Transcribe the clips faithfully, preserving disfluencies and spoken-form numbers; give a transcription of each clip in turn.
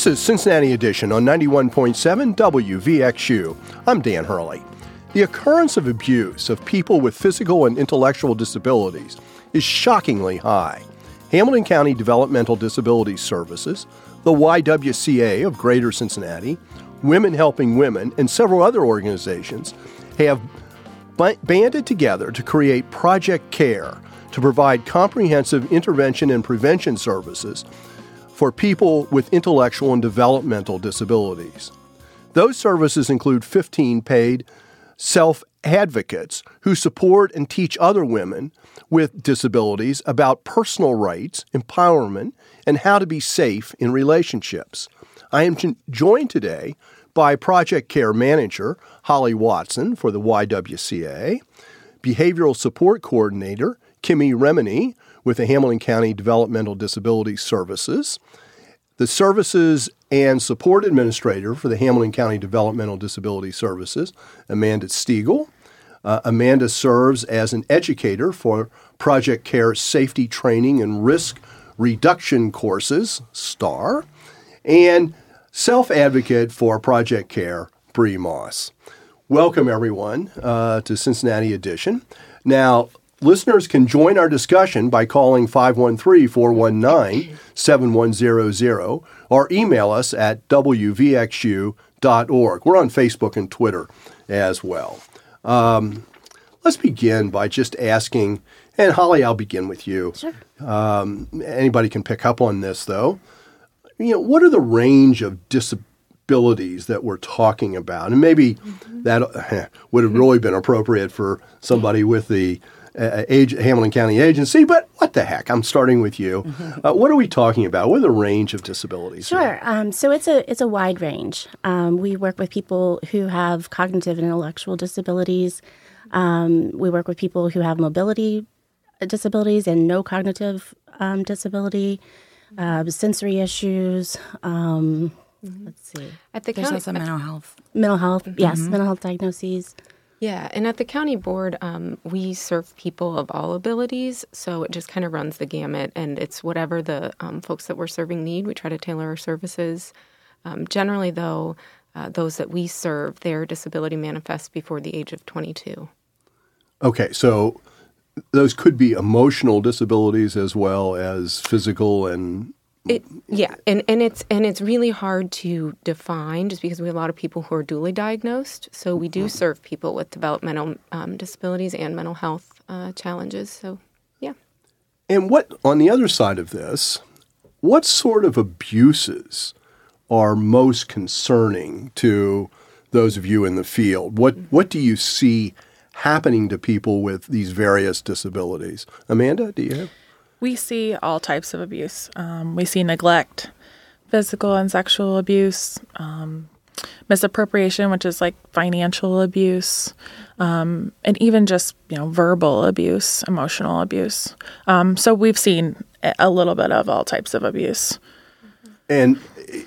This is Cincinnati Edition on ninety-one point seven W V X U. I'm Dan Hurley. The occurrence of abuse of people with physical and intellectual disabilities is shockingly high. Hamilton County Developmental Disabilities Services, the Y W C A of Greater Cincinnati, Women Helping Women, and several other organizations have banded together to create Project CARE to provide comprehensive intervention and prevention services for people with intellectual and developmental disabilities. Those services include fifteen paid self-advocates who support and teach other women with disabilities about personal rights, empowerment, and how to be safe in relationships. I am joined today by Project CARE Manager Holly Watson for the Y W C A, Behavioral Support Coordinator Kimmy Remini with the Hamilton County Developmental Disabilities Services, the Services and Support Administrator for the Hamilton County Developmental Disability Services, Amanda Stiegel. Uh, Amanda serves as an educator for Project CARE Safety Training and Risk Reduction Courses, STAR, and self-advocate for Project CARE, Bree Moss. Welcome, everyone, uh, to Cincinnati Edition. Now, listeners can join our discussion by calling five one three, four one nine, seven one zero zero or email us at w v x u dot org. We're on Facebook and Twitter as well. Um, let's begin by just asking, and Holly, I'll begin with you. Sure. Um, anybody can pick up on this, though. You know, what are the range of disabilities that we're talking about? And maybe mm-hmm. that uh, would have really been appropriate for somebody with the Uh, age, Hamilton County Agency, but what the heck? I'm starting with you. Uh, what are we talking about? What are the range of disabilities? Sure. Um, so it's a it's a wide range. Um, we work with people who have cognitive and intellectual disabilities. Um, we work with people who have mobility disabilities and no cognitive um, disability, uh, sensory issues. Um, mm-hmm. Let's see. At the There's county, also mental health. Mental health, Mm-hmm. yes, mental health diagnoses. Yeah, and at the county board, um, we serve people of all abilities, so it just kind of runs the gamut, and it's whatever the um, folks that we're serving need. We try to tailor our services. Um, generally, though, uh, those that we serve, their disability manifests before the age of twenty-two. Okay, so those could be emotional disabilities as well as physical and... It, yeah, and, and it's and it's really hard to define just because we have a lot of people who are dually diagnosed. So we do serve people with developmental um, disabilities and mental health uh, challenges. So, yeah. And what, on the other side of this, what sort of abuses are most concerning to those of you in the field? What what do you see happening to people with these various disabilities? Amanda, do you have? We see all types of abuse. Um, we see neglect, physical and sexual abuse, um, misappropriation, which is like financial abuse, um, and even just, you know, verbal abuse, emotional abuse. Um, so we've seen a little bit of all types of abuse. And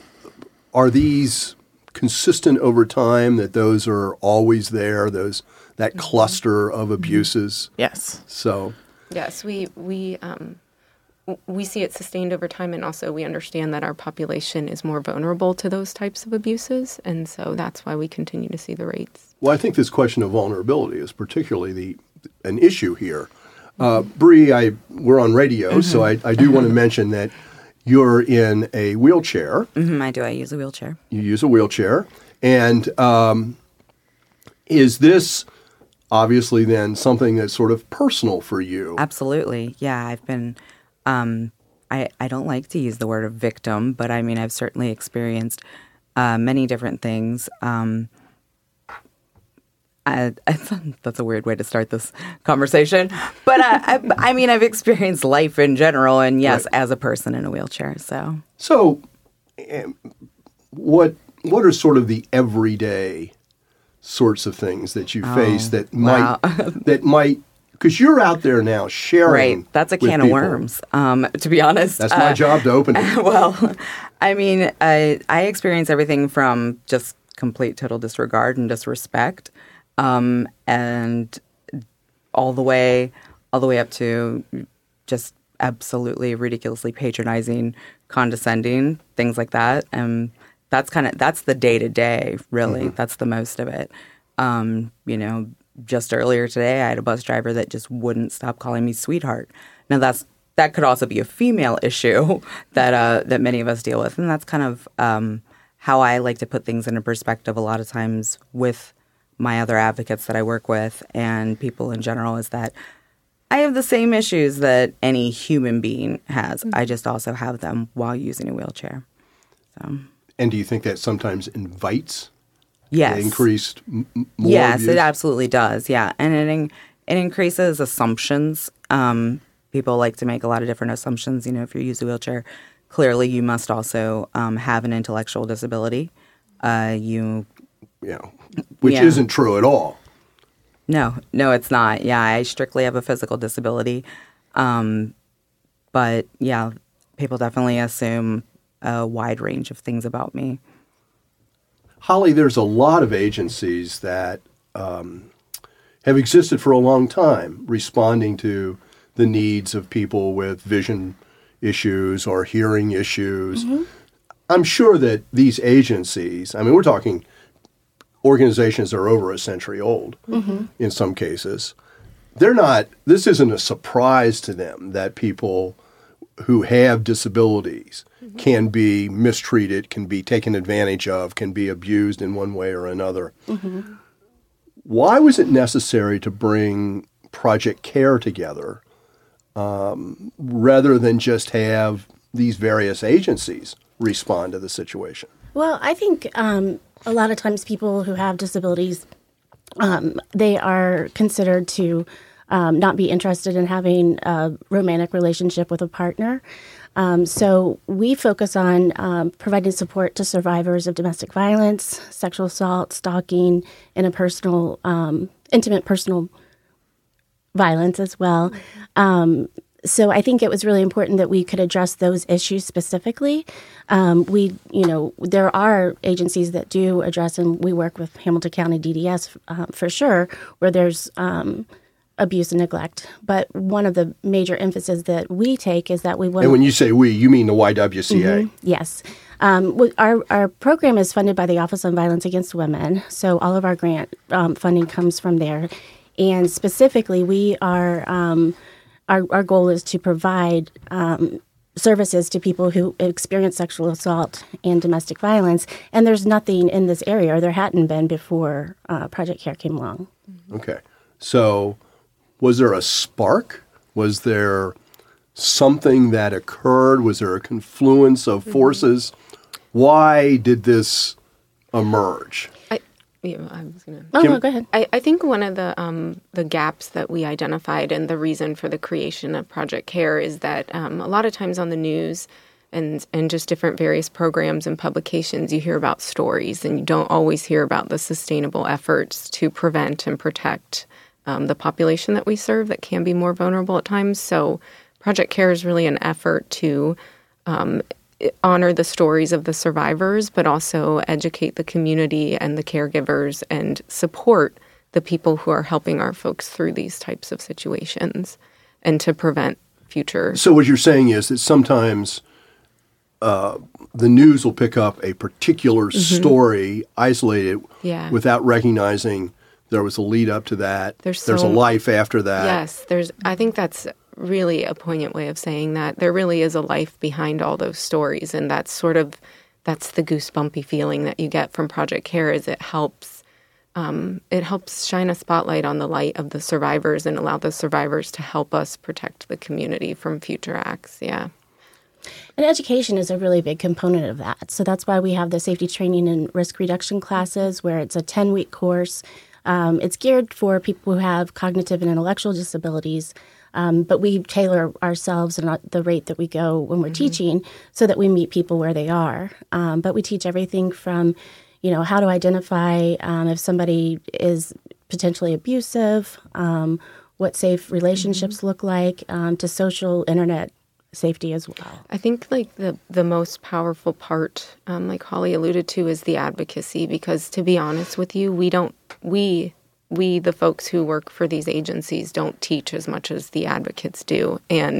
are these consistent over time, that those are always there, those that mm-hmm. cluster of abuses? Yes. So... Yes, we we um, we see it sustained over time, and also we understand that our population is more vulnerable to those types of abuses, and so that's why we continue to see the rates. Well, I think this question of vulnerability is particularly the an issue here. Uh, Bree, I we're on radio, mm-hmm. so I, I do want to mention that you're in a wheelchair. Mm-hmm, I do. I use a wheelchair. You use a wheelchair, and um, is this... obviously then something that's sort of personal for you? Absolutely. Yeah, I've been, um, I, I don't like to use the word of victim, but I mean, I've certainly experienced uh, many different things. Um, I, I, that's a weird way to start this conversation. But uh, I, I mean, I've experienced life in general, and yes, right. as a person in a wheelchair. So, so um, what what are sort of the everyday sorts of things that you oh, face that wow. might that might because you're out there now sharing. Right, that's a can people. of worms. Um, to be honest, that's my uh, job to open it. Well, I mean, I I experience everything from just complete total disregard and disrespect, um, and all the way all the way up to just absolutely ridiculously patronizing, condescending, things like that. And that's kind of, that's the day-to-day, really. Mm-hmm. That's the most of it. Um, you know, just earlier today, I had a bus driver that just wouldn't stop calling me sweetheart. Now, that's that could also be a female issue that uh, that many of us deal with. And that's kind of um, how I like to put things into perspective a lot of times with my other advocates that I work with and people in general, is that I have the same issues that any human being has. Mm-hmm. I just also have them while using a wheelchair. So. And do you think that sometimes invites yes. increased m- more Yes, abuse? It absolutely does, yeah. And it, in, it increases assumptions. Um, people like to make a lot of different assumptions. You know, if you use a wheelchair, clearly you must also um, have an intellectual disability. Uh, you... Yeah, which yeah. isn't true at all. No, no, it's not. Yeah, I strictly have a physical disability. Um, but, yeah, people definitely assume a wide range of things about me. Holly, there's a lot of agencies that um, have existed for a long time responding to the needs of people with vision issues or hearing issues. Mm-hmm. I'm sure that these agencies, I mean, we're talking organizations that are over a century old mm-hmm. in some cases. They're not, this isn't a surprise to them that people who have disabilities mm-hmm. can be mistreated, can be taken advantage of, can be abused in one way or another. Mm-hmm. Why was it necessary to bring Project CARE together um, rather than just have these various agencies respond to the situation? Well, I think um, a lot of times people who have disabilities, um, they are considered to um, not be interested in having a romantic relationship with a partner. Um, so we focus on um, providing support to survivors of domestic violence, sexual assault, stalking, interpersonal, um, intimate personal violence as well. Um, So I think it was really important that we could address those issues specifically. Um, we, you know, there are agencies that do address, and we work with Hamilton County D D S uh, for sure, where there's um, abuse and neglect. But one of the major emphasis that we take is that we want. And when you say we, you mean the Y W C A? Mm-hmm. Yes. Um, our our program is funded by the Office on Violence Against Women, so all of our grant um, funding comes from there. And specifically, we are. Um, Our, our goal is to provide um, services to people who experience sexual assault and domestic violence. And there's nothing in this area, or there hadn't been before uh, Project CARE came along. Okay. So was there a spark? Was there something that occurred? Was there a confluence of forces? Mm-hmm. Why did this emerge? I, yeah, I was gonna. Oh, no, go ahead. I, I think one of the um, the gaps that we identified and the reason for the creation of Project CARE is that um, a lot of times on the news and and just different various programs and publications, you hear about stories and you don't always hear about the sustainable efforts to prevent and protect um, the population that we serve that can be more vulnerable at times. So Project CARE is really an effort to um, honor the stories of the survivors, but also educate the community and the caregivers and support the people who are helping our folks through these types of situations and to prevent future. So what you're saying is that sometimes uh, the news will pick up a particular mm-hmm. story, isolated, yeah. without recognizing there was a lead up to that. There's, there's so, a life after that. Yes, there's. I think that's really a poignant way of saying that. There really is a life behind all those stories, and that's sort of that's the goosebumpy feeling that you get from Project CARE. Is it helps um, it helps shine a spotlight on the light of the survivors and allow the survivors to help us protect the community from future acts. Yeah. And education is a really big component of that. So that's why we have the safety training and risk reduction classes, where it's a ten-week course. Um, it's geared for people who have cognitive and intellectual disabilities, um, but we tailor ourselves and the rate that we go when we're mm-hmm. teaching so that we meet people where they are. Um, but we teach everything from, you know, how to identify um, if somebody is potentially abusive, um, what safe relationships mm-hmm. look like, um, to social internet safety as well. I think like the the most powerful part, um, like Holly alluded to, is the advocacy. Because to be honest with you, we don't we we the folks who work for these agencies don't teach as much as the advocates do, and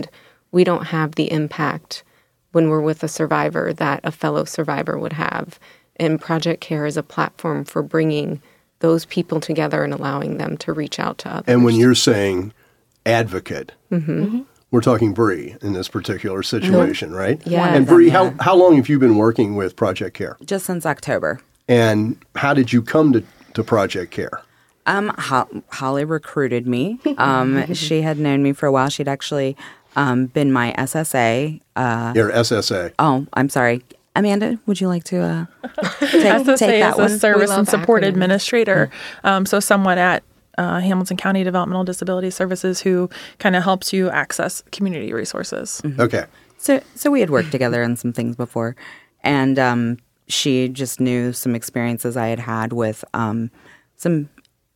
we don't have the impact when we're with a survivor that a fellow survivor would have. And Project CARE is a platform for bringing those people together and allowing them to reach out to others. And when you're saying advocate, mm-hmm. Mm-hmm. we're talking Bree in this particular situation, mm-hmm. right? Yeah. And Bree, how, how long have you been working with Project CARE? Just since October. And how did you come to, to Project CARE? Um, Ho- Holly recruited me. Um, she had known me for a while. She'd actually um, been my S S A. Uh, Your S S A. Oh, I'm sorry. Amanda, would you like to uh, take, S S A take that is one? a service and support acronyms. administrator. Um, so someone at uh, Hamilton County Developmental Disability Services who kind of helps you access community resources. Mm-hmm. Okay. So, so we had worked together on some things before, and um, she just knew some experiences I had had with um, some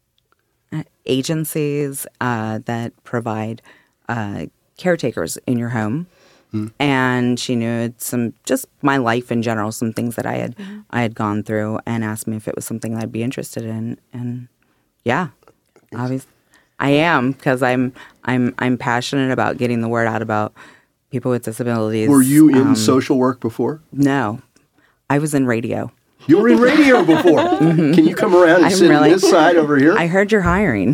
agencies uh, that provide uh, caretakers in your home. Mm. And she knew some, just my life in general, some things that I had mm. I had gone through, and asked me if it was something that I'd be interested in. And yeah, obviously I am, because I'm I'm I'm passionate about getting the word out about people with disabilities. Were you in um, social work before? No, I was in radio. You were in radio before. Mm-hmm. Can you come around and I'm sit really, on this side over here? I heard you're hiring.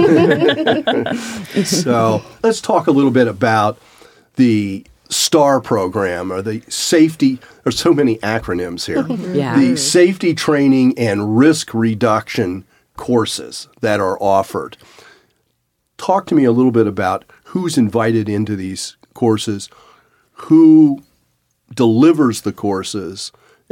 So let's talk a little bit about the STAR program, or the safety. There's so many acronyms here. Yeah. The safety training and risk reduction courses that are offered. Talk to me a little bit about who's invited into these courses, who delivers the courses,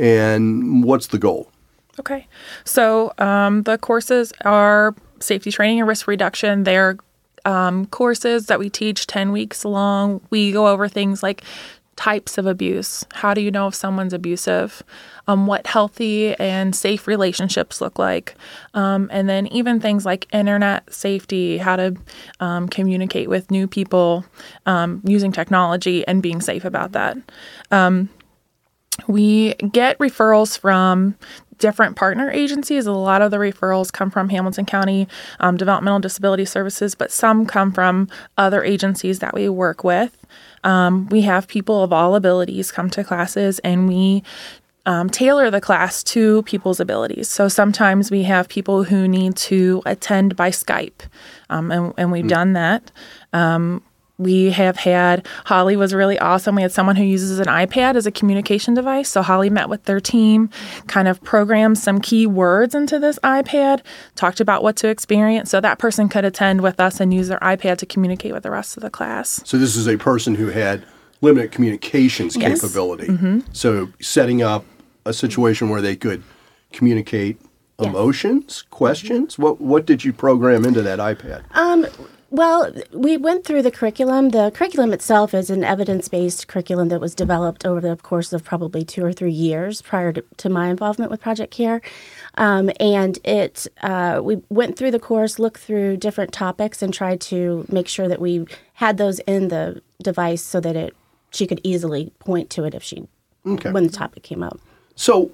and what's the goal? Okay. So um, the courses are safety training and risk reduction. They're um, courses that we teach ten weeks long. We go over things like types of abuse. How do you know if someone's abusive? Um, what healthy and safe relationships look like. Um, and then even things like internet safety, how to um, communicate with new people um, using technology and being safe about that. Um, we get referrals from different partner agencies. A lot of the referrals come from Hamilton County um, Developmental Disability Services, but some come from other agencies that we work with. Um, we have people of all abilities come to classes, and we um, tailor the class to people's abilities. So sometimes we have people who need to attend by Skype, um, and, and we've mm. done that. Um, We have had, Holly was really awesome. We had someone who uses an iPad as a communication device. So Holly met with their team, kind of programmed some key words into this iPad, talked about what to experience. So that person could attend with us and use their iPad to communicate with the rest of the class. So this is a person who had limited communications yes. capability. Mm-hmm. So setting up a situation where they could communicate yes. emotions, questions. What what did you program into that iPad? Um. Well, we went through the curriculum. The curriculum itself is an evidence-based curriculum that was developed over the course of probably two or three years prior to, to my involvement with Project CARE. Um, and it uh, we went through the course, looked through different topics, and tried to make sure that we had those in the device so that it she could easily point to it if she okay. when the topic came up. So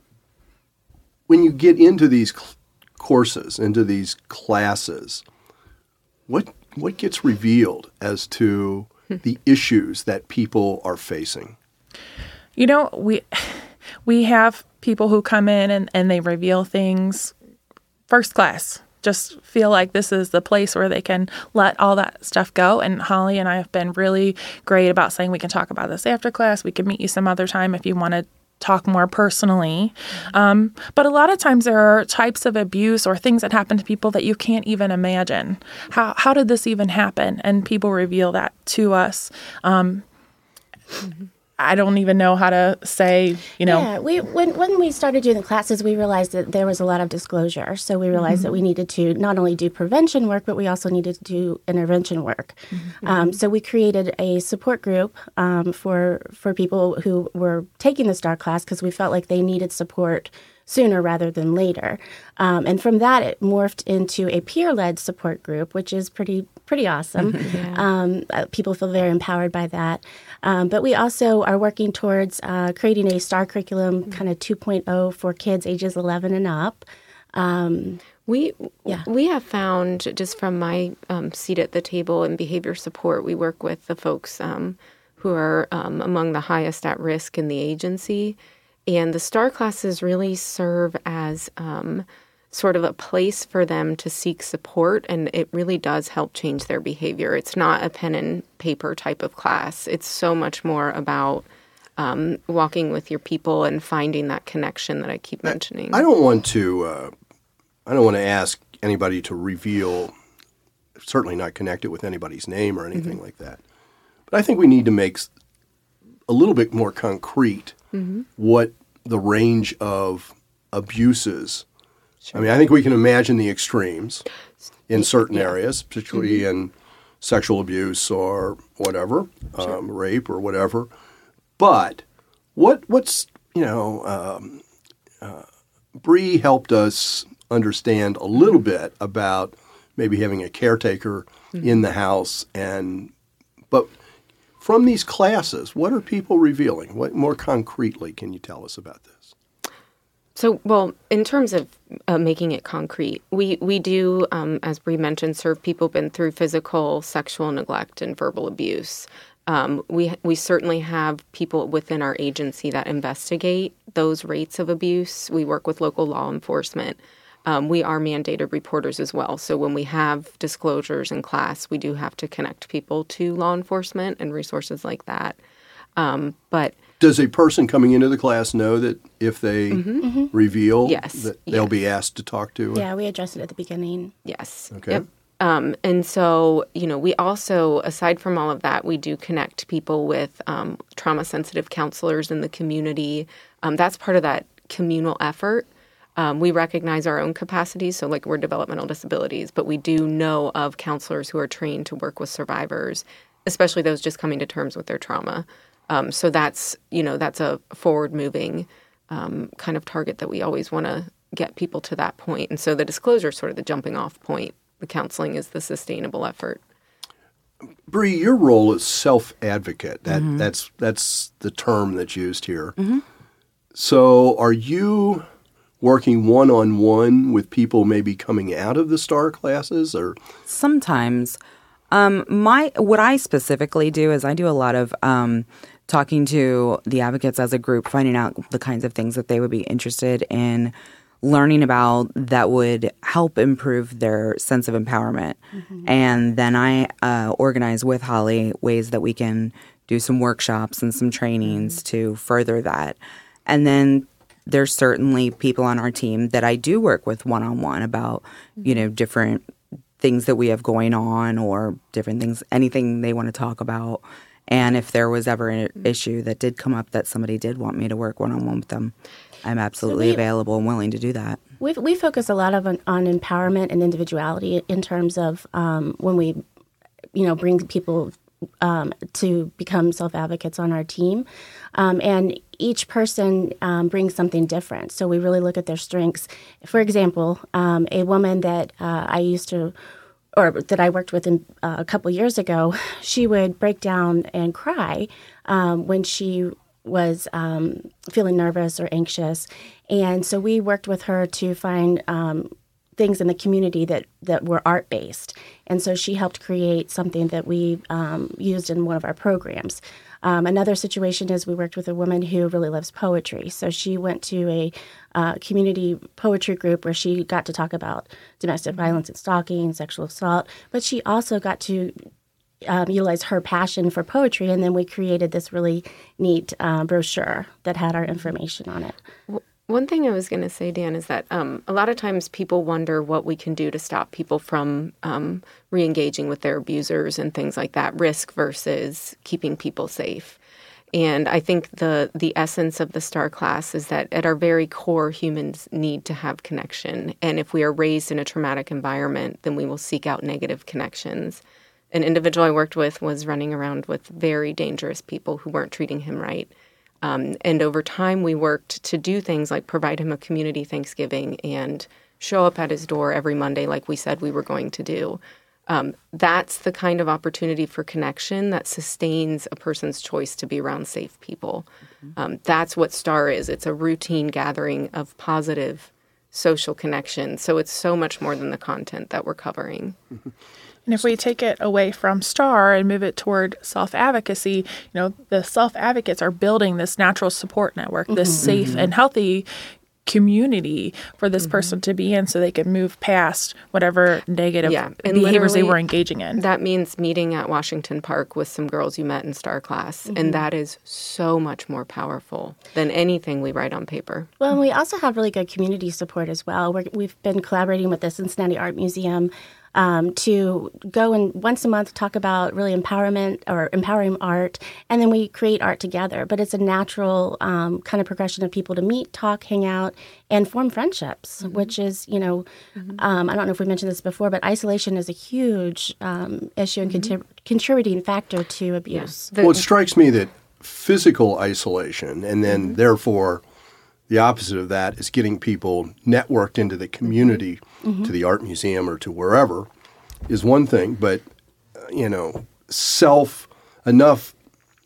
when you get into these cl- courses, into these classes, What what gets revealed as to the issues that people are facing? You know, we we have people who come in and, and they reveal things first class. Just feel like this is the place where they can let all that stuff go. And Holly and I have been really great about saying we can talk about this after class. We can meet you some other time if you want to talk more personally. Um, but a lot of times there are types of abuse or things that happen to people that you can't even imagine. How how did this even happen? And people reveal that to us. Um, mm-hmm. I don't even know how to say, you know. Yeah, we when when we started doing the classes, we realized that there was a lot of disclosure. So we realized mm-hmm. that we needed to not only do prevention work, but we also needed to do intervention work. Mm-hmm. Um, so we created a support group um, for for people who were taking the STAR class because we felt like they needed support sooner rather than later. Um, and from that, it morphed into a peer-led support group, which is pretty pretty awesome. Yeah. Um, uh, people feel very empowered by that. Um, but we also are working towards uh, creating a STAR curriculum, mm-hmm. kind of two point oh for kids ages eleven and up. Um, We Yeah. we have found, just from my um, seat at the table in behavior support, we work with the folks um, who are um, among the highest at risk in the agency. And the STAR classes really serve as um, sort of a place for them to seek support, and it really does help change their behavior. It's not a pen and paper type of class. It's so much more about um, walking with your people and finding that connection that I keep mentioning. I don't want to. Uh, I don't want to ask anybody to reveal. Certainly not connect it with anybody's name or anything mm-hmm. like that. But I think we need to make a little bit more concrete mm-hmm. what the range of abuses. Sure. I mean, I think we can imagine the extremes in certain yeah. areas, particularly mm-hmm. in sexual abuse or whatever, sure. um, rape or whatever. But what what's, you know, um, uh, Bree helped us understand a little bit about maybe having a caretaker mm-hmm. in the house. and But from these classes, what are people revealing? What more concretely can you tell us about this? So, well, in terms of uh, making it concrete, we, we do, um, as Bree mentioned, serve people been through physical, sexual neglect, and verbal abuse. Um, we we certainly have people within our agency that investigate those rates of abuse. We work with local law enforcement. Um, we are mandated reporters as well. So when we have disclosures in class, we do have to connect people to law enforcement and resources like that. Um, but does a person coming into the class know that if they mm-hmm. reveal, yes. that they'll yes. be asked to talk to? Yeah, we address it at the beginning. Yes. Okay. Yep. Um, and so, you know, we also, aside from all of that, we do connect people with um, trauma-sensitive counselors in the community. Um, that's part of that communal effort. Um, we recognize our own capacities, so like we're developmental disabilities, but we do know of counselors who are trained to work with survivors, especially those just coming to terms with their trauma. Um, so that's, you know, that's a forward-moving um, kind of target that we always want to get people to that point. And so the disclosure is sort of the jumping-off point. The counseling is the sustainable effort. Bree, your role is self-advocate. That mm-hmm. that's that's the term that's used here. Mm-hmm. So are you working one-on-one with people maybe coming out of the STAR classes, or sometimes? Um, my what I specifically do is I do a lot of um, talking to the advocates as a group, finding out the kinds of things that they would be interested in learning about that would help improve their sense of empowerment. Mm-hmm. And then I uh, organize with Holly ways that we can do some workshops and some trainings mm-hmm. to further that. And then there's certainly people on our team that I do work with one-on-one about, mm-hmm. you know, different things that we have going on or different things, anything they want to talk about. And if there was ever an mm-hmm. issue that did come up that somebody did want me to work one-on-one with them, I'm absolutely so we, available and willing to do that. We we focus a lot of on, on empowerment and individuality in terms of um, when we, you know, bring people um, to become self-advocates on our team. Um, and each person um, brings something different. So we really look at their strengths. For example, um, a woman that uh, I used to, or that I worked with in, uh, a couple years ago, she would break down and cry um, when she was um, feeling nervous or anxious. And so we worked with her to find um, things in the community that, that were art-based. And so she helped create something that we um, used in one of our programs. Um, another situation is we worked with a woman who really loves poetry. So she went to a uh, community poetry group where she got to talk about domestic violence and stalking, sexual assault, but she also got to Um, utilize her passion for poetry, and then we created this really neat uh, brochure that had our information on it. One thing I was going to say, Dan, is that um, a lot of times people wonder what we can do to stop people from um, re-engaging with their abusers and things like that, risk versus keeping people safe. And I think the the essence of the STAR class is that at our very core, humans need to have connection. And if we are raised in a traumatic environment, then we will seek out negative connections. An individual I worked with was running around with very dangerous people who weren't treating him right. Um, and over time, we worked to do things like provide him a community Thanksgiving and show up at his door every Monday like we said we were going to do. Um, that's the kind of opportunity for connection that sustains a person's choice to be around safe people. Mm-hmm. Um, that's what STAR is. It's a routine gathering of positive, social connection. So it's so much more than the content that we're covering. And if we take it away from STAR and move it toward self-advocacy, you know, the self-advocates are building this natural support network, this mm-hmm. safe and healthy community for this mm-hmm. person to be in so they can move past whatever negative yeah. behaviors they were engaging in. That means meeting at Washington Park with some girls you met in STAR class. Mm-hmm. And that is so much more powerful than anything we write on paper. Well, and we also have really good community support as well. We're, we've been collaborating with the Cincinnati Art Museum Um, to go and once a month talk about really empowerment or empowering art, and then we create art together. But it's a natural um, kind of progression of people to meet, talk, hang out, and form friendships, mm-hmm. which is, you know, mm-hmm. um, I don't know if we mentioned this before, but isolation is a huge um, issue and mm-hmm. contrib- contributing factor to abuse. Yeah. Well, it strikes me that physical isolation, and then mm-hmm. therefore the opposite of that is getting people networked into the community, mm-hmm. to the art museum or to wherever, is one thing. But, uh, you know, self, enough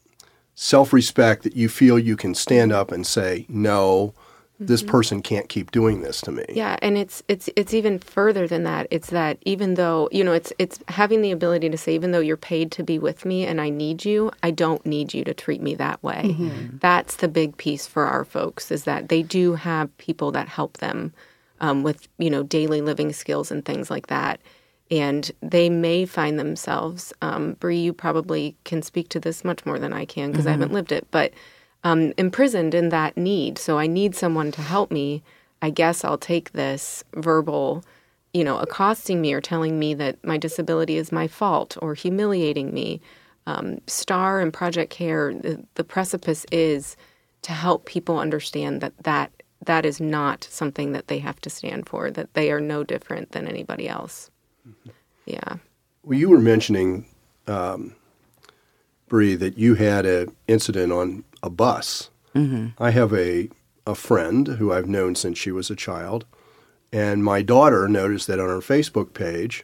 self-respect that you feel you can stand up and say, no, this mm-hmm. person can't keep doing this to me. Yeah, and it's it's it's even further than that. It's that even though, you know, it's it's having the ability to say, even though you're paid to be with me and I need you, I don't need you to treat me that way. Mm-hmm. That's the big piece for our folks, is that they do have people that help them um, with, you know, daily living skills and things like that. And they may find themselves, um, Bree, you probably can speak to this much more than I can because mm-hmm. I haven't lived it, but Um, imprisoned in that need. So I need someone to help me. I guess I'll take this verbal, you know, accosting me or telling me that my disability is my fault or humiliating me. Um, STAR and Project CARE, the, the precipice is to help people understand that, that that is not something that they have to stand for, that they are no different than anybody else. Mm-hmm. Yeah. Well, you were mentioning, um, Bree, that you had an incident on a bus. Mm-hmm. I have a, a friend who I've known since she was a child, and my daughter noticed that on her Facebook page,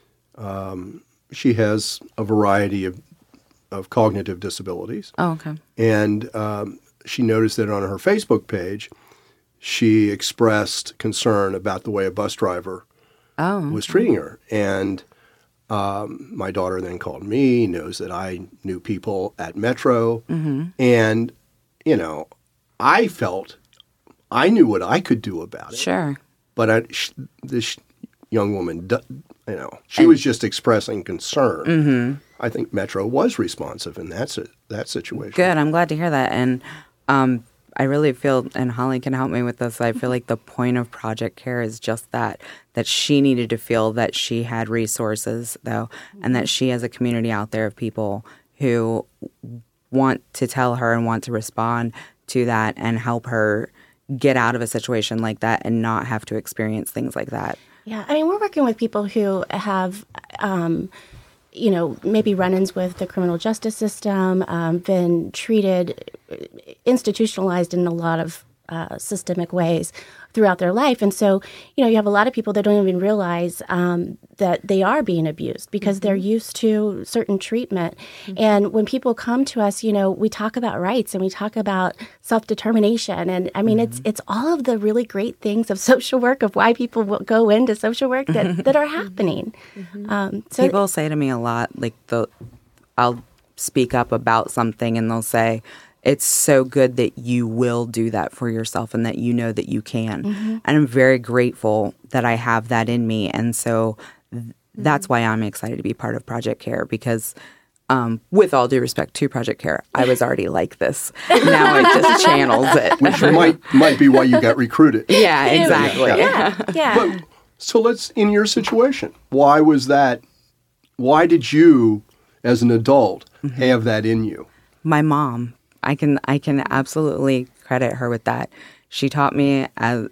um, she has a variety of, of cognitive disabilities. Oh, okay. And um, she noticed that on her Facebook page, she expressed concern about the way a bus driver oh, okay. was treating her. And Um, my daughter then called me, knows that I knew people at Metro. Mm-hmm. And, you know, I felt I knew what I could do about it. Sure. But I, sh- this young woman, you know, she and, was just expressing concern. Mm-hmm. I think Metro was responsive in that, that situation. Good. I'm glad to hear that. And um, I really feel, and Holly can help me with this, I feel like the point of Project CARE is just that, that she needed to feel that she had resources, though, and that she has a community out there of people who want to tell her and want to respond to that and help her get out of a situation like that and not have to experience things like that. Yeah, I mean, we're working with people who have um, you know, maybe run-ins with the criminal justice system, um, been treated, institutionalized in a lot of uh, systemic ways throughout their life. And so, you know, you have a lot of people that don't even realize um, that they are being abused because mm-hmm. they're used to certain treatment. Mm-hmm. And when people come to us, you know, we talk about rights and we talk about self-determination. And I mean, mm-hmm. it's it's all of the really great things of social work, of why people will go into social work that, that are happening. Mm-hmm. Um, so people say to me a lot, like, the, I'll speak up about something and they'll say, it's so good that you will do that for yourself and that you know that you can. Mm-hmm. And I'm very grateful that I have that in me. And so th- that's why I'm excited to be part of Project CARE, because um, with all due respect to Project CARE, I was already like this. Now it just channels it. Which might might be why you got recruited. Yeah, exactly. Yeah, yeah. But, so let's, in your situation, why was that, why did you, as an adult, mm-hmm. have that in you? My mom. I can I can absolutely credit her with that. She taught me as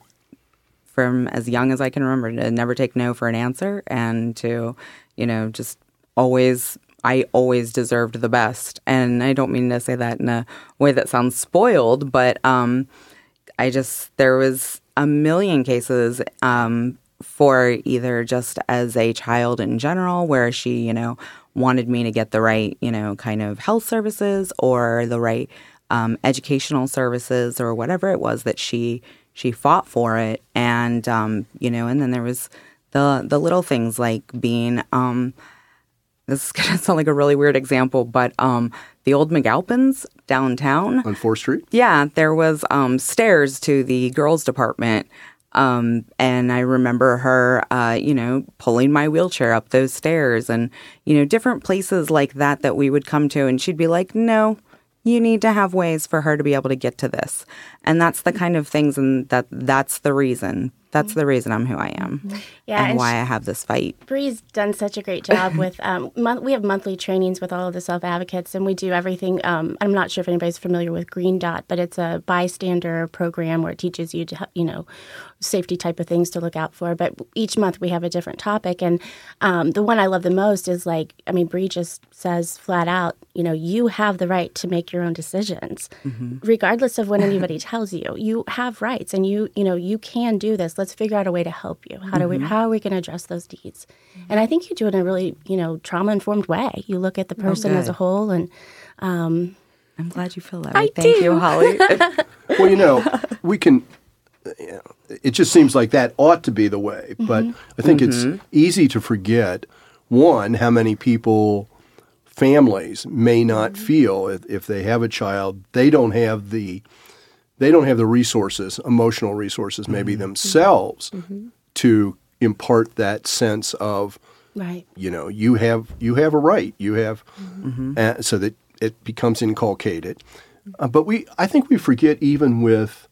from as young as I can remember to never take no for an answer, and to, you know, just always, I always deserved the best. And I don't mean to say that in a way that sounds spoiled, but um, I just, there was a million cases um, for either just as a child in general where she, you know, wanted me to get the right, you know, kind of health services or the right um, educational services or whatever it was that she she fought for it. And, um, you know, and then there was the, the little things like being, um, this is going to sound like a really weird example, but um, the old McAlpins downtown. On fourth Street? Yeah, there was um, stairs to the girls' department. Um, and I remember her, uh, you know, pulling my wheelchair up those stairs and, you know, different places like that that we would come to. And she'd be like, no, you need to have ways for her to be able to get to this. And that's the kind of things, and that that's the reason. That's the reason I'm who I am, yeah, and, and why she, I have this fight. Bree's done such a great job with. Um, mon- we have monthly trainings with all of the self advocates, and we do everything. Um, I'm not sure if anybody's familiar with Green Dot, but it's a bystander program where it teaches you to, you know, safety type of things to look out for. But each month we have a different topic, and um, the one I love the most is like, I mean, Bree just says flat out, you know, you have the right to make your own decisions, mm-hmm. regardless of what anybody tells you. You have rights, and you, you know, you can do this. Let's figure out a way to help you. How do we? How are we going to address those needs? And I think you do it in a really, you know, trauma-informed way. You look at the person oh, as a whole, and um, I'm glad you feel that I way. Thank do. you, Holly. Well, you know, we can. You know, it just seems like that ought to be the way, but Mm-hmm. I think Mm-hmm. it's easy to forget. One, how many people, families may not Mm-hmm. feel if, if they have a child, they don't have the. They don't have the resources, emotional resources, maybe Mm-hmm. themselves, Mm-hmm. to impart that sense of, right. you know, you have you have a right, you have, Mm-hmm. uh, so that it becomes inculcated. Uh, but we, I think, we forget even with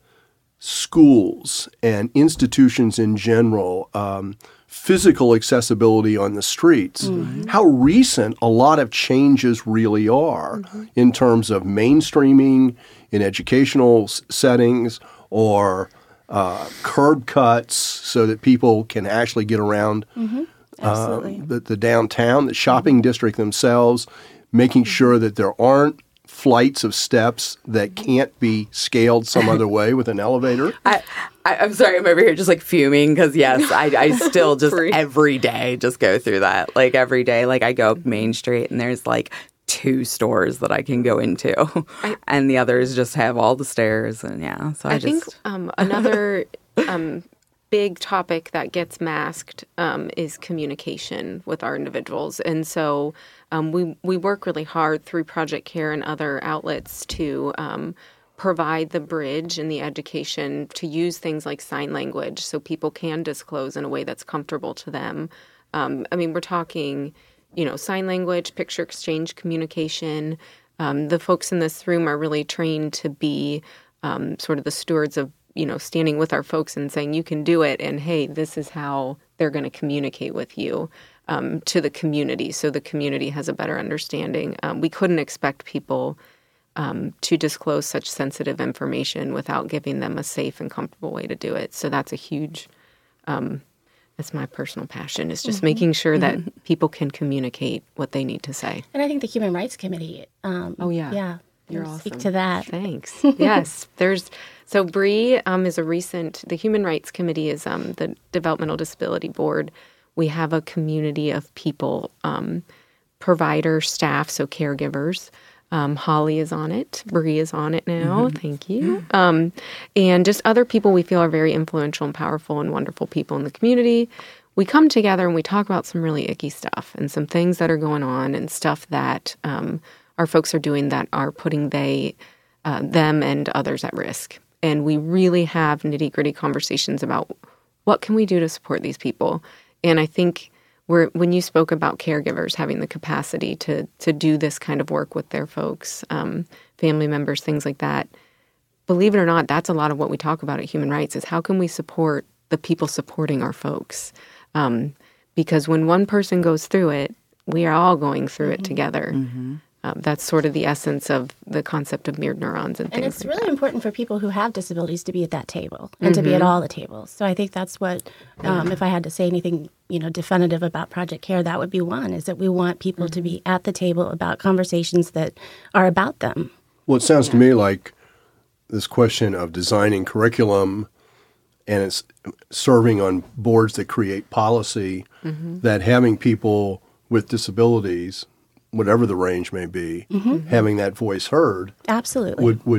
schools and institutions in general, um, physical accessibility on the streets, Mm-hmm. how recent a lot of changes really are Mm-hmm. in terms of mainstreaming in educational s- settings or uh, curb cuts so that people can actually get around Mm-hmm. Absolutely. uh, the, the downtown, the shopping district themselves, making sure that there aren't flights of steps that can't be scaled some other way with an elevator. I, I, I'm sorry, I'm over here just like fuming because yes, I, I still just every day just go through that. Like every day, like I go up Main Street and there's like two stores that I can go into, I, and the others just have all the stairs. And yeah, so I, I just think um, another um, big topic that gets masked um, is communication with our individuals, and so um, we we work really hard through Project Care and other outlets to um, provide the bridge and the education to use things like sign language so people can disclose in a way that's comfortable to them. Um, I mean, we're talking, you know, sign language, picture exchange communication. Um, the folks in this room are really trained to be um, sort of the stewards of, you know, standing with our folks and saying, you can do it. And, hey, this is how they're going to communicate with you um, to the community. So the community has a better understanding. Um, we couldn't expect people um, to disclose such sensitive information without giving them a safe and comfortable way to do it. So that's a huge, um, that's my personal passion, is just mm-hmm. making sure that mm-hmm. people can communicate what they need to say. And I think the Human Rights Committee. Um, oh, yeah. Yeah. You're awesome. Speak to that. Thanks. Yes. There's so Bree um, is a recent. The Human Rights Committee is um, the Developmental Disability Board. We have a community of people, um, provider staff, so caregivers. Um, Holly is on it. Bree is on it now. Mm-hmm. Thank you. Um, and just other people we feel are very influential and powerful and wonderful people in the community. We come together and we talk about some really icky stuff and some things that are going on and stuff that um, our folks are doing that are putting they, uh, them and others at risk. And we really have nitty-gritty conversations about what can we do to support these people. And I think we're, when you spoke about caregivers having the capacity to to do this kind of work with their folks, um, family members, things like that, believe it or not, that's a lot of what we talk about at Human Rights is how can we support the people supporting our folks? Um, because when one person goes through it, we are all going through mm-hmm. it together. Mm-hmm. Um, that's sort of the essence of the concept of mirrored neurons and things. And it's like really that. important for people who have disabilities to be at that table and mm-hmm. to be at all the tables. So I think that's what, um, if I had to say anything, you know, definitive about Project Care, that would be one, is that we want people mm-hmm. to be at the table about conversations that are about them. Well, it sounds yeah. to me like this question of designing curriculum and it's serving on boards that create policy, mm-hmm. that having people with disabilities, whatever the range may be, mm-hmm. having that voice heard, absolutely would would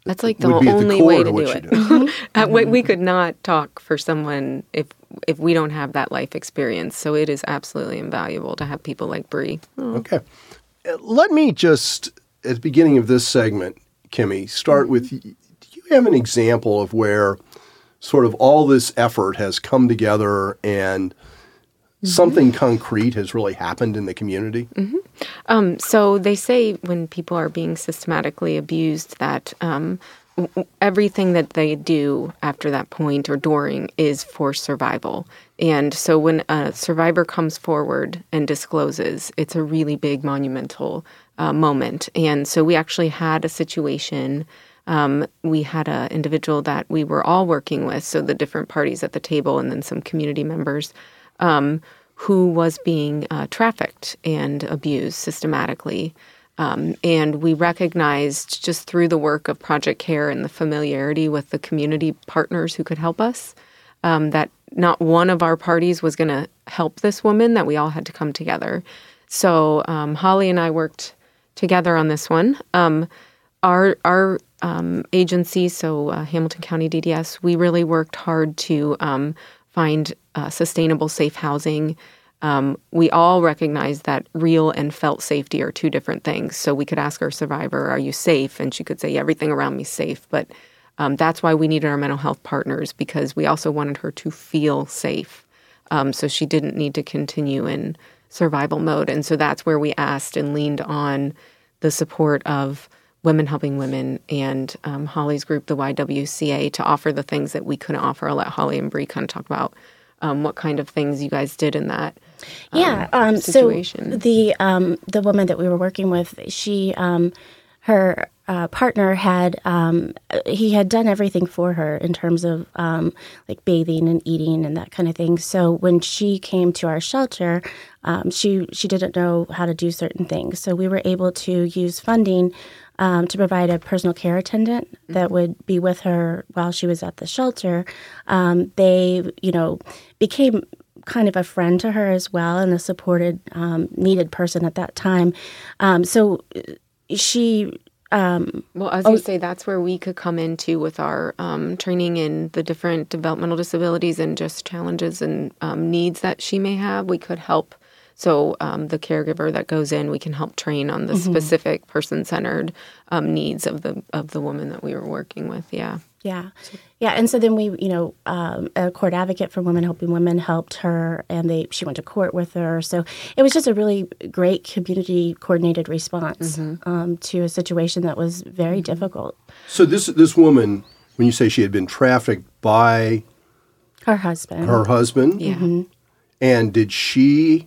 That's like the would be at the only core way to to what do you it. do. Uh, we, we could not talk for someone if if we don't have that life experience. So it is absolutely invaluable to have people like Bree. Okay. Uh, Let me just, at the beginning of this segment, Kimmy, start with, do you have an example of where sort of all this effort has come together and something concrete has really happened in the community? Mm-hmm. Um, so they say when people are being systematically abused that um, w- everything that they do after that point or during is for survival. And so when a survivor comes forward and discloses, it's a really big monumental uh, moment. And so we actually had a situation. Um, we had an individual that we were all working with, so the different parties at the table and then some community members, um, who was being uh, trafficked and abused systematically. Um, and we recognized just through the work of Project CARE and the familiarity with the community partners who could help us, um, that not one of our parties was going to help this woman, that we all had to come together. So um, Holly and I worked together on this one. Um, our our um, agency, so uh, Hamilton County D D S, we really worked hard to um, find uh, sustainable, safe housing. Um, we all recognize that real and felt safety are two different things. So we could ask our survivor, are you safe? And she could say, yeah, everything around me is safe. But um, that's why we needed our mental health partners, because we also wanted her to feel safe. Um, so she didn't need to continue in survival mode. And so that's where we asked and leaned on the support of Women Helping Women and um, Holly's group, the Y W C A, to offer the things that we couldn't offer. I'll let Holly and Bree kind of talk about um, what kind of things you guys did in that um, yeah, um, situation. So the um, the woman that we were working with, she um, her uh, partner had um, he had done everything for her in terms of um, like bathing and eating and that kind of thing. So when she came to our shelter, um, she she didn't know how to do certain things. So we were able to use funding Um, to provide a personal care attendant that would be with her while she was at the shelter. Um, they, you know, became kind of a friend to her as well and a supported, um, needed person at that time. Um, so she... Um, well, as you oh, say, that's where we could come into with our um, training in the different developmental disabilities and just challenges and um, needs that she may have. We could help. So um, the caregiver that goes in, we can help train on the mm-hmm. specific person-centered um, needs of the of the woman that we were working with. Yeah, yeah, yeah. And so then we, you know, um, a court advocate for Women Helping Women helped her, and they she went to court with her. So it was just a really great community coordinated response mm-hmm. um, to a situation that was very mm-hmm. difficult. So this this woman, when you say she had been trafficked by her husband, her husband, yeah, mm-hmm. and did she?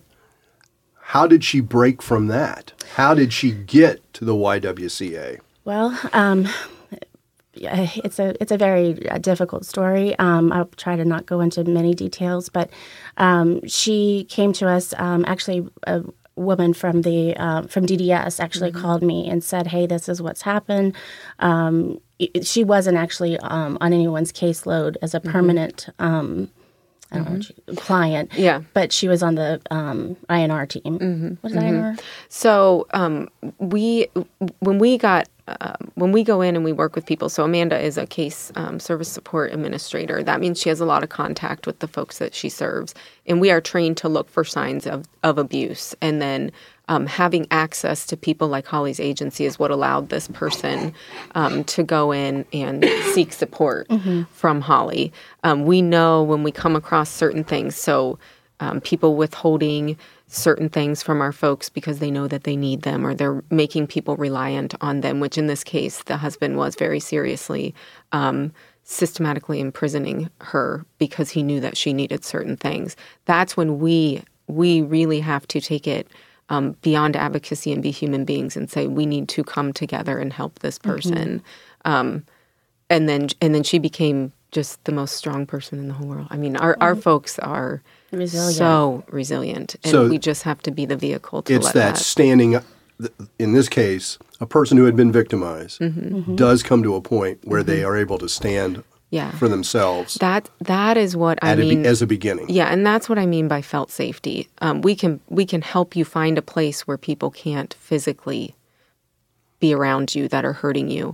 How did she break from that? How did she get to the Y W C A? Well, um, it's a it's a very difficult story. Um, I'll try to not go into many details, but um, she came to us. Um, actually, a woman from the uh, from D D S actually mm-hmm. called me and said, "Hey, this is what's happened." Um, it, she wasn't actually um, on anyone's caseload as a permanent. Mm-hmm. Um, I don't mm-hmm. know, client. Yeah. But she was on the um, I N R team. Mm-hmm. What is mm-hmm. I N R? So um, we, when we got, uh, when we go in and we work with people, so Amanda is a case um, service support administrator. That means she has a lot of contact with the folks that she serves. And we are trained to look for signs of, of abuse. And then Um, having access to people like Holly's agency is what allowed this person um, to go in and seek support mm-hmm. from Holly. Um, we know when we come across certain things, so um, people withholding certain things from our folks because they know that they need them, or they're making people reliant on them, which in this case, the husband was very seriously um, systematically imprisoning her because he knew that she needed certain things. That's when we we really have to take it Um, beyond advocacy and be human beings and say we need to come together and help this person. Mm-hmm. Um, and then and then she became just the most strong person in the whole world. I mean, our, our folks are resilient. so resilient, and so we just have to be the vehicle to it's let that, that standing up. In this case, a person who had been victimized mm-hmm. Mm-hmm. does come to a point where mm-hmm. they are able to stand yeah. for themselves. That that is what I At mean a, as a beginning. Yeah, and that's what I mean by felt safety. Um, we can we can help you find a place where people can't physically be around you that are hurting you,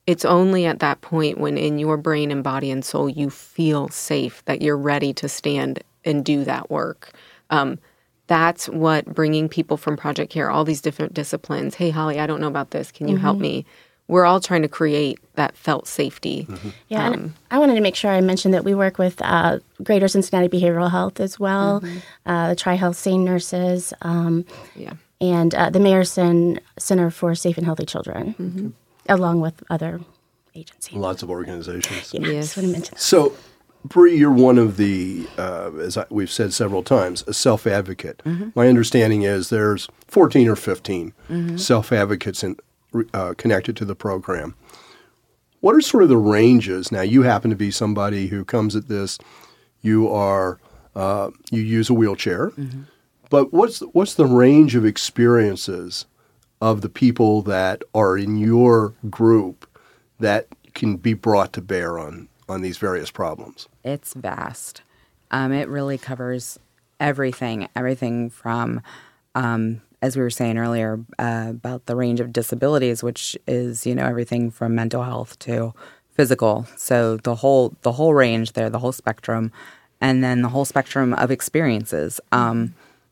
it's only at that point when in your brain and body and soul you feel safe that you're ready to stand and do that work. Um, that's what bringing people from Project Care, all these different disciplines, hey, Holly, I don't know about this. Can you mm-hmm. help me? We're all trying to create that felt safety. Mm-hmm. Yeah, um, and I wanted to make sure I mentioned that we work with uh, Greater Cincinnati Behavioral Health as well, mm-hmm. uh, the Tri-Health Sane Nurses, um, yeah. and uh, the Mayerson Center for Safe and Healthy Children, mm-hmm. along with other agencies. Lots of organizations. Yeah, yes. I just want to mention that. So, Bree, you're one of the, uh, as I, we've said several times, a self-advocate. Mm-hmm. My understanding is there's fourteen or fifteen mm-hmm. self-advocates in Uh, connected to the program. What are sort of the ranges? Now, you happen to be somebody who comes at this, you are, uh, you use a wheelchair, mm-hmm. but what's, what's the range of experiences of the people that are in your group that can be brought to bear on, on these various problems? It's vast. Um, it really covers everything, everything from um, as we were saying earlier, uh, about the range of disabilities, which is, you know, everything from mental health to physical. So the whole the whole range there, the whole spectrum, and then the whole spectrum of experiences. Um,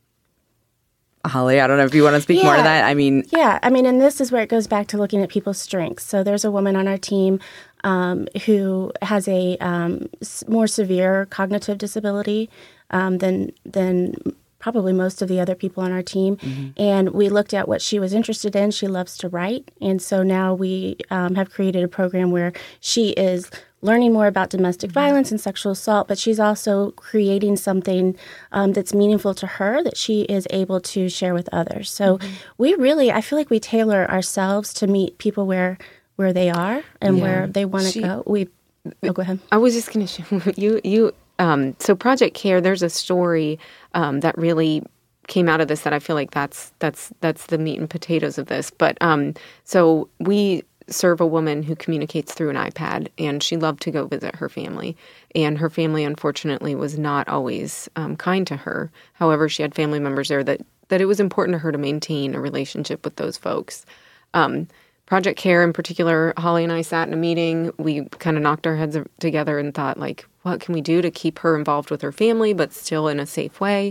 Holly, I don't know if you want to speak yeah. more to that. I mean, yeah, I mean, and this is where it goes back to looking at people's strengths. So there's a woman on our team um, who has a um, more severe cognitive disability um, than than. probably most of the other people on our team. Mm-hmm. And we looked at what she was interested in. She loves to write. And so now we um, have created a program where she is learning more about domestic violence and sexual assault, but she's also creating something um, that's meaningful to her that she is able to share with others. So mm-hmm. we really, I feel like we tailor ourselves to meet people where where they are and yeah. where they want to go. We, oh, go ahead. I was just going to show you, you, Um, so Project Care, there's a story um, that really came out of this that I feel like that's that's that's the meat and potatoes of this. But um, so we serve a woman who communicates through an iPad, and she loved to go visit her family. And her family, unfortunately, was not always um, kind to her. However, she had family members there that, that it was important to her to maintain a relationship with those folks. Um, Project Care in particular, Holly and I sat in a meeting. We kind of knocked our heads together and thought, like, what can we do to keep her involved with her family, but still in a safe way?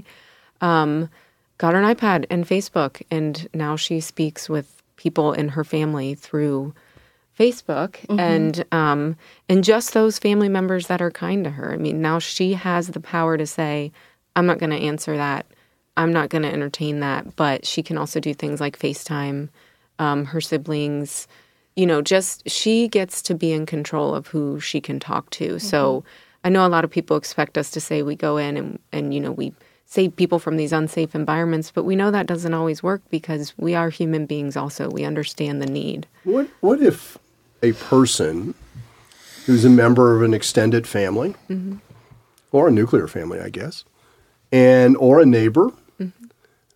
Um, got her an iPad and Facebook, and now she speaks with people in her family through Facebook, mm-hmm. and um, and just those family members that are kind to her. I mean, now she has the power to say, I'm not going to answer that. I'm not going to entertain that. But she can also do things like FaceTime um, her siblings. You know, just she gets to be in control of who she can talk to. Mm-hmm. So I know a lot of people expect us to say we go in and, and, you know, we save people from these unsafe environments, but we know that doesn't always work because we are human beings also. We understand the need. What What if a person who's a member of an extended family, mm-hmm. or a nuclear family, I guess, and or a neighbor, mm-hmm.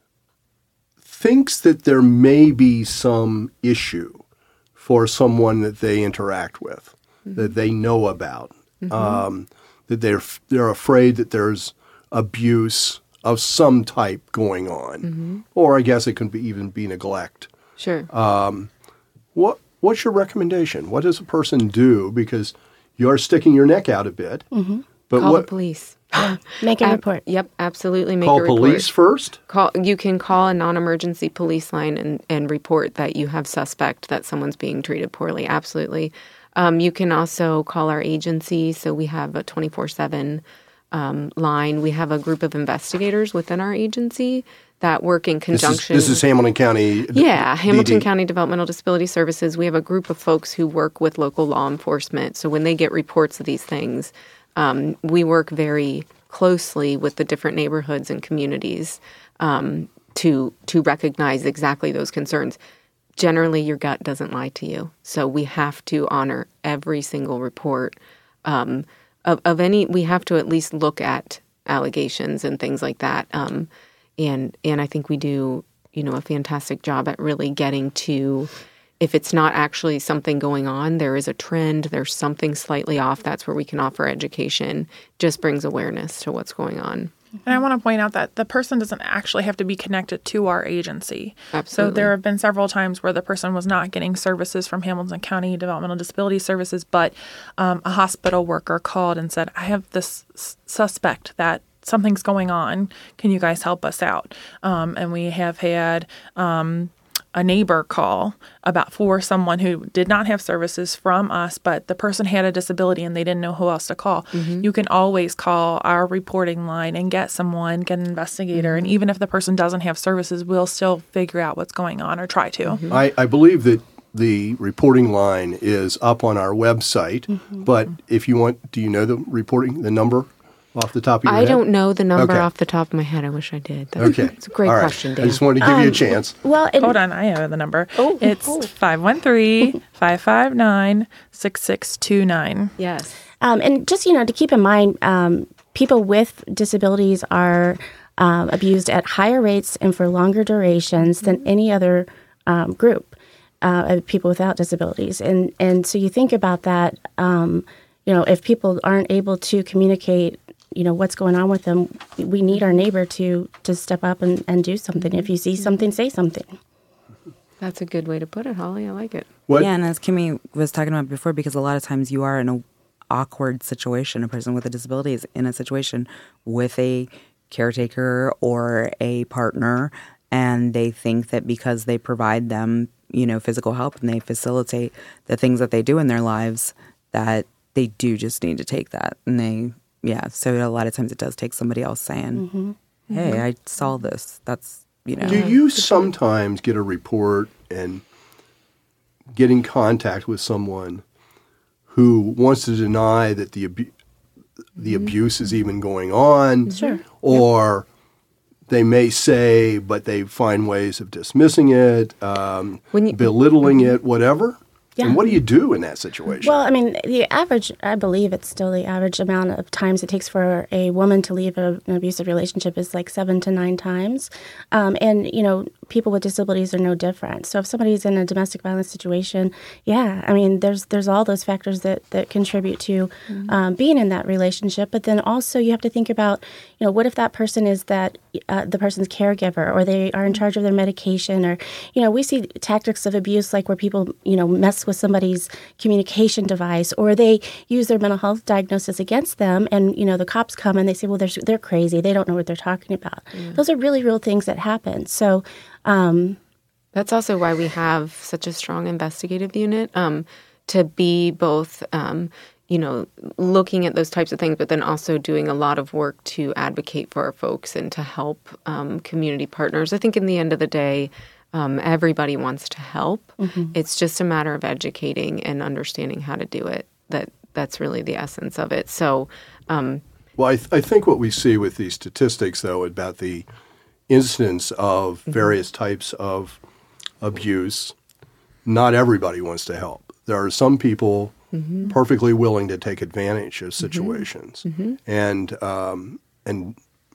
thinks that there may be some issue for someone that they interact with, mm-hmm. that they know about, mm-hmm. um, that they're they're afraid that there's abuse of some type going on, mm-hmm. or I guess it could be even be neglect. Sure. Um, what What's your recommendation? What does a person do? Because you're sticking your neck out a bit. Mm-hmm. But call what, the police. Yeah. Make a Ab- report. Yep, absolutely. Make call a report. police first? Call. You can call a non-emergency police line and, and report that you have suspect that someone's being treated poorly. Absolutely. Um, you can also call our agency. So we have a twenty-four seven um, line. We have a group of investigators within our agency that work in conjunction. This is, this is Hamilton County. Yeah, Hamilton D D. County Developmental Disability Services. We have a group of folks who work with local law enforcement. So when they get reports of these things, um, we work very closely with the different neighborhoods and communities um, to to recognize exactly those concerns. Generally, your gut doesn't lie to you. So we have to honor every single report um, of, of any. We have to at least look at allegations and things like that. Um, and and I think we do, you know, a fantastic job at really getting to, if it's not actually something going on, there is a trend, there's something slightly off, that's where we can offer education. Just brings awareness to what's going on. And I want to point out that the person doesn't actually have to be connected to our agency. Absolutely. So there have been several times where the person was not getting services from Hamilton County Developmental Disability Services, but um, a hospital worker called and said, I have this s- suspect that something's going on. Can you guys help us out? Um, and we have had um, a neighbor call about for someone who did not have services from us, but the person had a disability and they didn't know who else to call. Mm-hmm. You can always call our reporting line and get someone, get an investigator. Mm-hmm. And even if the person doesn't have services, we'll still figure out what's going on or try to. Mm-hmm. I, I believe that the reporting line is up on our website, mm-hmm. but if you want, do you know the reporting, the number? Off the top of your I head? don't know the number okay. off the top of my head. I wish I did. That's, okay. It's a great right. question, Dan. I just wanted to give um, you a chance. Well, it, Hold on. I have the number. Oh, it's oh. five one three, five five nine, six six two nine. Yes. Um, and just, you know, to keep in mind, um, people with disabilities are um, abused at higher rates and for longer durations than any other um, group uh, of people without disabilities. And, and so you think about that, um, you know, if people aren't able to communicate, you know, what's going on with them, we need our neighbor to, to step up and, and do something. If you see something, say something. That's a good way to put it, Holly. I like it. What? Yeah, and as Kimmy was talking about before, because a lot of times you are in a awkward situation. A person with a disability is in a situation with a caretaker or a partner, and they think that because they provide them, you know, physical help and they facilitate the things that they do in their lives, that they do just need to take that. And they, yeah, so a lot of times it does take somebody else saying, mm-hmm. hey, mm-hmm. I saw this. That's, you know. Do you sometimes get a report and get in contact with someone who wants to deny that the abu- the mm-hmm. abuse is even going on? Sure. Or yep. they may say, but they find ways of dismissing it, um, you, belittling mm-hmm. it, whatever? Yeah. And what do you do in that situation? Well, I mean, the average, I believe it's still the average amount of times it takes for a woman to leave a, an abusive relationship is like seven to nine times. Um, and, you know, people with disabilities are no different. So if somebody's in a domestic violence situation, yeah, I mean, there's there's all those factors that, that contribute to mm-hmm. um, being in that relationship. But then also you have to think about, you know, what if that person is that uh, the person's caregiver, or they are in charge of their medication, or, you know, we see tactics of abuse like where people, you know, mess with somebody's communication device, or they use their mental health diagnosis against them, and, you know, the cops come and they say, well, they're, they're crazy. They don't know what they're talking about. Mm. Those are really real things that happen. So um, that's also why we have such a strong investigative unit, um, to be both, um, you know, looking at those types of things, but then also doing a lot of work to advocate for our folks and to help um, community partners. I think in the end of the day, Um, everybody wants to help. Mm-hmm. It's just a matter of educating and understanding how to do it. That that's really the essence of it. So, um, well, I, th- I think what we see with these statistics, though, about the incidence of mm-hmm. various types of abuse, not everybody wants to help. There are some people mm-hmm. perfectly willing to take advantage of situations, mm-hmm. and um, and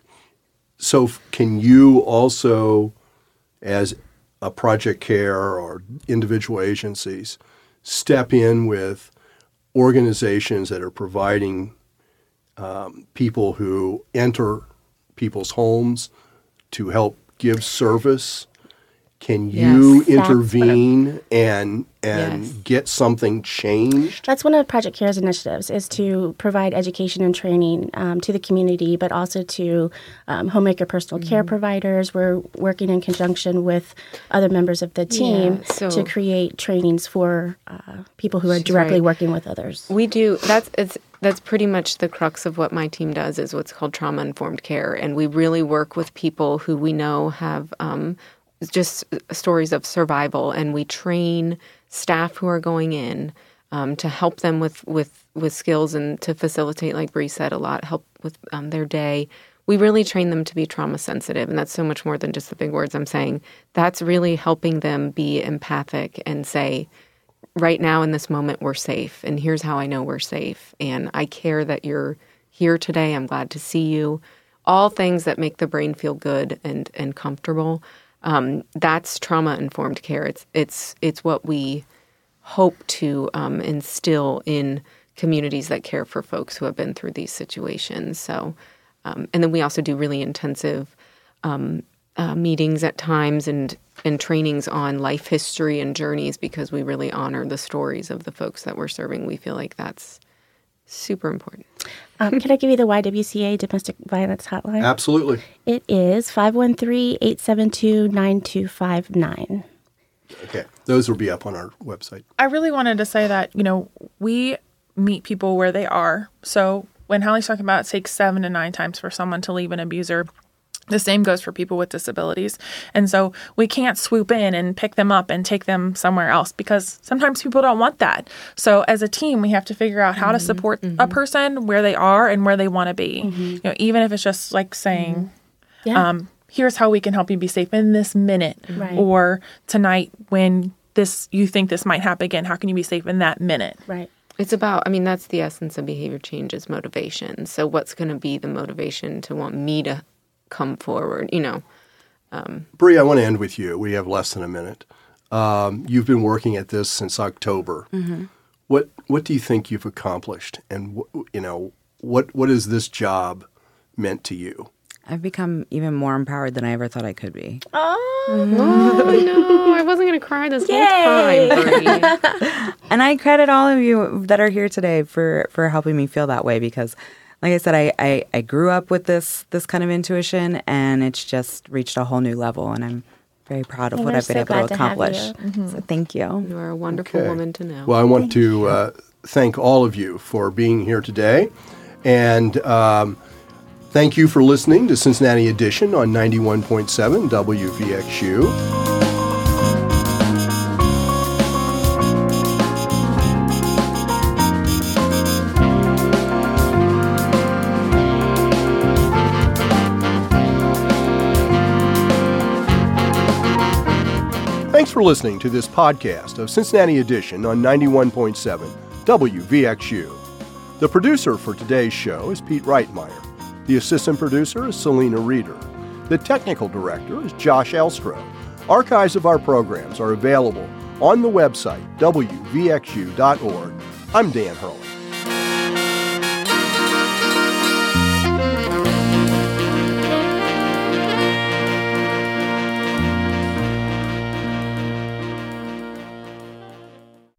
so f- can you also, as a Project Care or individual agencies, step in with organizations that are providing um, people who enter people's homes to help give service? Can you yes, intervene and and yes. get something changed? That's one of Project Care's initiatives, is to provide education and training um, to the community, but also to um, homemaker personal mm-hmm. care providers. We're working in conjunction with other members of the team yeah, so to create trainings for uh, people who are directly right. working with others. We do. That's it's that's pretty much the crux of what my team does, is what's called trauma-informed care. And we really work with people who we know have um, just stories of survival, and we train staff who are going in um, to help them with, with, with skills and to facilitate, like Bree said, a lot, help with um, their day. We really train them to be trauma sensitive, and that's so much more than just the big words I'm saying. That's really helping them be empathic and say, right now in this moment, we're safe, and here's how I know we're safe, and I care that you're here today. I'm glad to see you. All things that make the brain feel good and, and comfortable. Um, that's trauma-informed care. It's it's it's what we hope to um, instill in communities that care for folks who have been through these situations. So Um, and then we also do really intensive um, uh, meetings at times and and trainings on life history and journeys because we really honor the stories of the folks that we're serving. We feel like that's super important. Um, can I give you the Y W C A Domestic Violence Hotline? Absolutely. It is five one three, eight seven two, nine two five nine. Okay. Those will be up on our website. I really wanted to say that, you know, we meet people where they are. So when Hallie's talking about it takes seven to nine times for someone to leave an abuser, the same goes for people with disabilities. And so we can't swoop in and pick them up and take them somewhere else because sometimes people don't want that. So as a team, we have to figure out how mm-hmm. to support mm-hmm. a person where they are and where they want to be. Mm-hmm. You know, even if it's just like saying, mm-hmm. yeah. um, here's how we can help you be safe in this minute. Right. Or tonight when this you think this might happen again, how can you be safe in that minute? Right. It's about, I mean, that's the essence of behavior change is motivation. So what's going to be the motivation to want me to come forward, you know? Um, Bree, I want to end with you. We have less than a minute. Um, you've been working at this since October. Mm-hmm. What What do you think you've accomplished? And, you know, what what has this job meant to you? I've become even more empowered than I ever thought I could be. Oh, mm-hmm. oh no, I wasn't going to cry this Yay. whole time, Bree. And I credit all of you that are here today for, for helping me feel that way because, like I said, I, I, I grew up with this this kind of intuition, and it's just reached a whole new level, and I'm very proud of and what I've been so able to accomplish. Mm-hmm. So thank you. You are a wonderful okay. woman to know. Well, I want to uh, thank all of you for being here today, and um, thank you for listening to Cincinnati Edition on ninety-one point seven W V X U. Thanks for listening to this podcast of Cincinnati Edition on ninety-one point seven W V X U. The producer for today's show is Pete Reitmeyer. The assistant producer is Selena Reeder. The technical director is Josh Elstro. Archives of our programs are available on the website W V X U dot org. I'm Dan Hurley.